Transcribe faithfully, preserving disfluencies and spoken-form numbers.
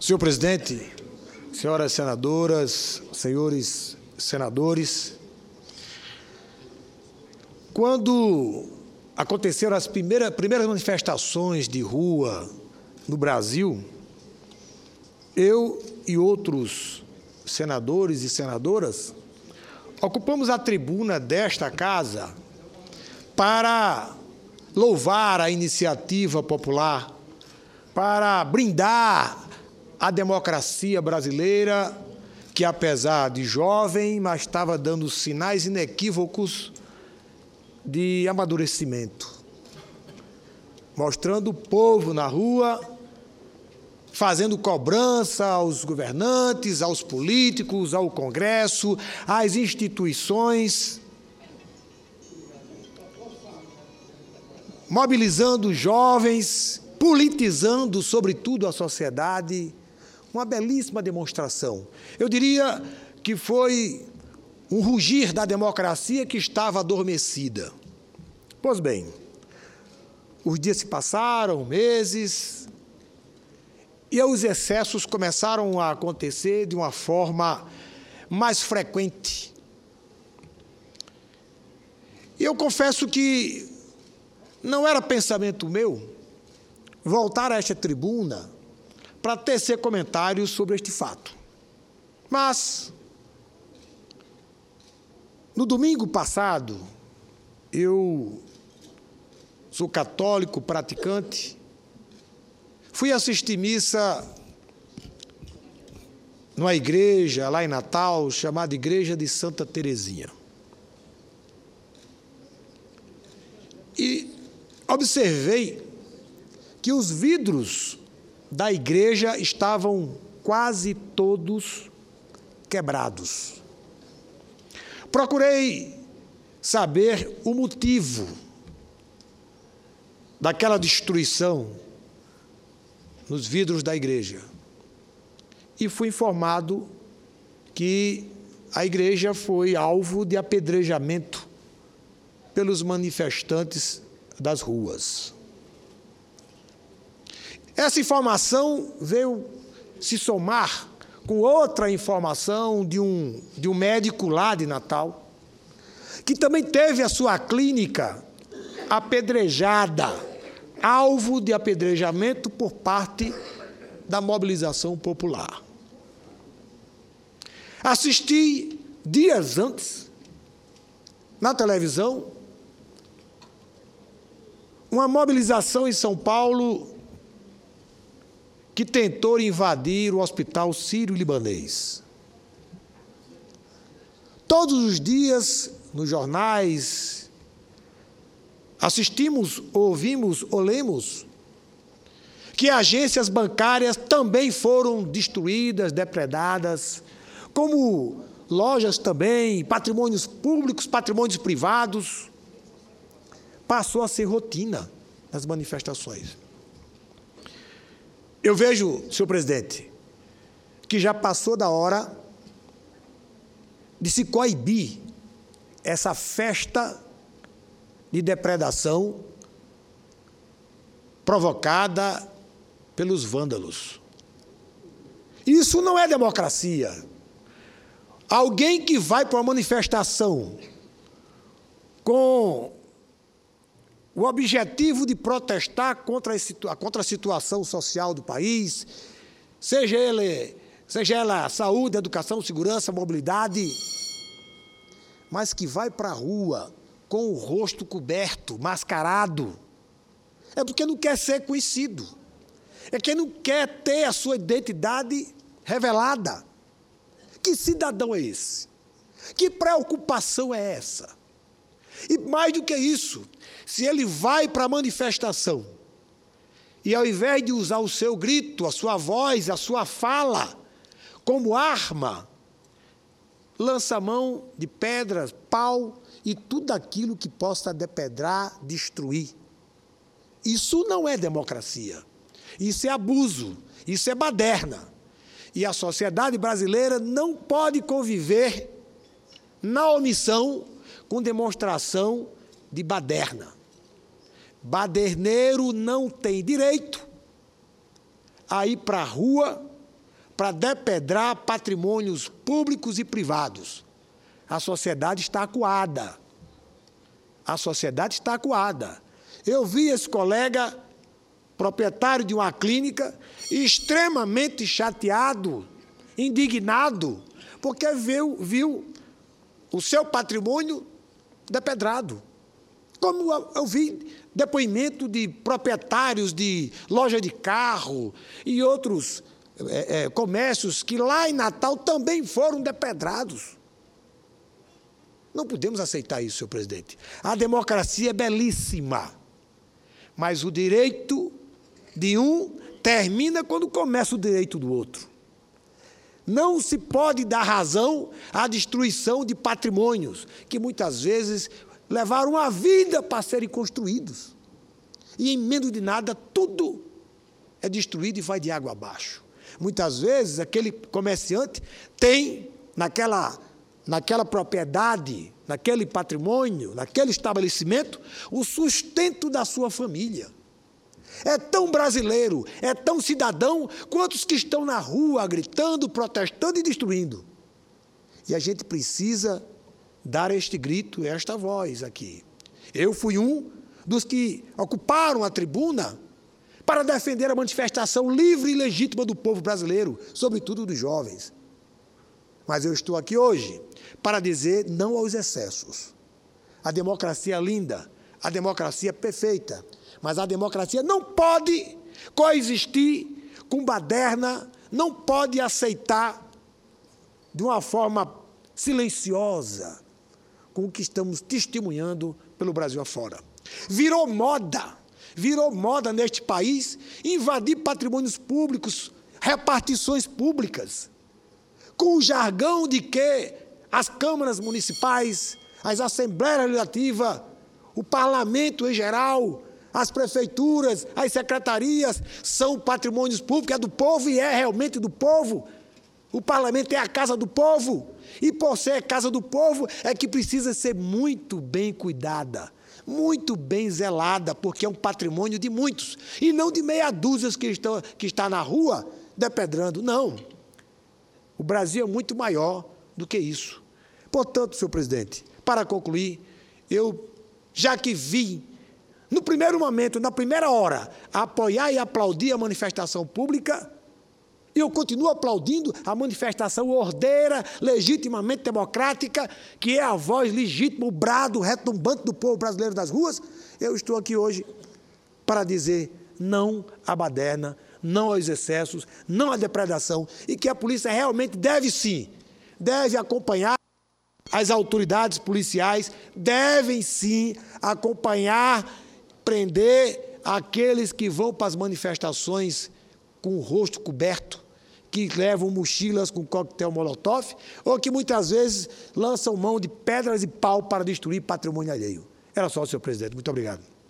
Senhor presidente, senhoras senadoras, senhores senadores, quando aconteceram as primeiras, primeiras manifestações de rua no Brasil, eu e outros senadores e senadoras ocupamos a tribuna desta casa para louvar a iniciativa popular, para brindar a democracia brasileira, que apesar de jovem, mas estava dando sinais inequívocos de amadurecimento, mostrando o povo na rua, fazendo cobrança aos governantes, aos políticos, ao Congresso, às instituições, mobilizando os jovens, politizando, sobretudo, a sociedade. Uma belíssima demonstração. Eu diria que foi um rugir da democracia que estava adormecida. Pois bem, os dias se passaram, meses, e os excessos começaram a acontecer de uma forma mais frequente. E eu confesso que não era pensamento meu voltar a esta tribuna para tecer comentários sobre este fato. Mas, no domingo passado, eu sou católico praticante, fui assistir missa numa igreja lá em Natal, chamada Igreja de Santa Teresinha. E observei que os vidros da igreja estavam quase todos quebrados. Procurei saber o motivo daquela destruição nos vidros da igreja. E fui informado que a igreja foi alvo de apedrejamento pelos manifestantes das ruas. Essa informação veio se somar com outra informação de um, de um médico lá de Natal, que também teve a sua clínica apedrejada, alvo de apedrejamento por parte da mobilização popular. Assisti dias antes, na televisão, uma mobilização em São Paulo que tentou invadir o hospital sírio-libanês. Todos os dias, nos jornais, assistimos, ouvimos ou lemos que agências bancárias também foram destruídas, depredadas, como lojas também, patrimônios públicos, patrimônios privados. Passou a ser rotina nas manifestações. Eu vejo, senhor presidente, que já passou da hora de se coibir essa festa de depredação provocada pelos vândalos. Isso não é democracia. Alguém que vai para uma manifestação com o objetivo de protestar contra a, contra a situação social do país, seja, ele, seja ela saúde, educação, segurança, mobilidade, mas que vai para a rua com o rosto coberto, mascarado, é porque não quer ser conhecido, é que não quer ter a sua identidade revelada. Que cidadão é esse? Que preocupação é essa? E mais do que isso, se ele vai para a manifestação e ao invés de usar o seu grito, a sua voz, a sua fala como arma, lança a mão de pedras, pau e tudo aquilo que possa depedrar, destruir. Isso não é democracia. Isso é abuso, isso é baderna. E a sociedade brasileira não pode conviver na omissão com demonstração de baderna. Baderneiro não tem direito a ir para a rua para depredar patrimônios públicos e privados. A sociedade está acuada. A sociedade está acuada. Eu vi esse colega, proprietário de uma clínica, extremamente chateado, indignado, porque viu, viu o seu patrimônio depedrado. Como eu vi depoimento de proprietários de loja de carro e outros é, é, comércios que lá em Natal também foram depedrados. Não podemos aceitar isso, senhor presidente. A democracia é belíssima, mas o direito de um termina quando começa o direito do outro. Não se pode dar razão à destruição de patrimônios que muitas vezes levaram a vida para serem construídos. E em menos de nada, tudo é destruído e vai de água abaixo. Muitas vezes, aquele comerciante tem naquela, naquela propriedade, naquele patrimônio, naquele estabelecimento, o sustento da sua família. É tão brasileiro, é tão cidadão, quanto os que estão na rua gritando, protestando e destruindo. E a gente precisa dar este grito, esta voz aqui. Eu fui um dos que ocuparam a tribuna para defender a manifestação livre e legítima do povo brasileiro, sobretudo dos jovens. Mas eu estou aqui hoje para dizer não aos excessos. A democracia é linda, a democracia é perfeita, mas a democracia não pode coexistir com baderna, não pode aceitar de uma forma silenciosa com o que estamos testemunhando pelo Brasil afora. Virou moda, virou moda neste país invadir patrimônios públicos, repartições públicas, com o jargão de que as câmaras municipais, as assembleias legislativas, o parlamento em geral, as prefeituras, as secretarias são patrimônios públicos, é do povo e é realmente do povo. O parlamento é a casa do povo e, por ser a casa do povo, é que precisa ser muito bem cuidada, muito bem zelada, porque é um patrimônio de muitos e não de meia dúzia que, estão, que está na rua depedrando. Não. O Brasil é muito maior do que isso. Portanto, senhor presidente, para concluir, eu, já que vi, no primeiro momento, na primeira hora, apoiar e aplaudir a manifestação pública, e eu continuo aplaudindo a manifestação ordeira, legitimamente democrática, que é a voz legítima, o brado retumbante do povo brasileiro das ruas, eu estou aqui hoje para dizer não à baderna, não aos excessos, não à depredação, e que a polícia realmente deve sim, deve acompanhar, as autoridades policiais devem sim acompanhar, prender aqueles que vão para as manifestações com o rosto coberto, que levam mochilas com coquetel molotov, ou que muitas vezes lançam mão de pedras e pau para destruir patrimônio alheio. Era só, senhor presidente. Muito obrigado.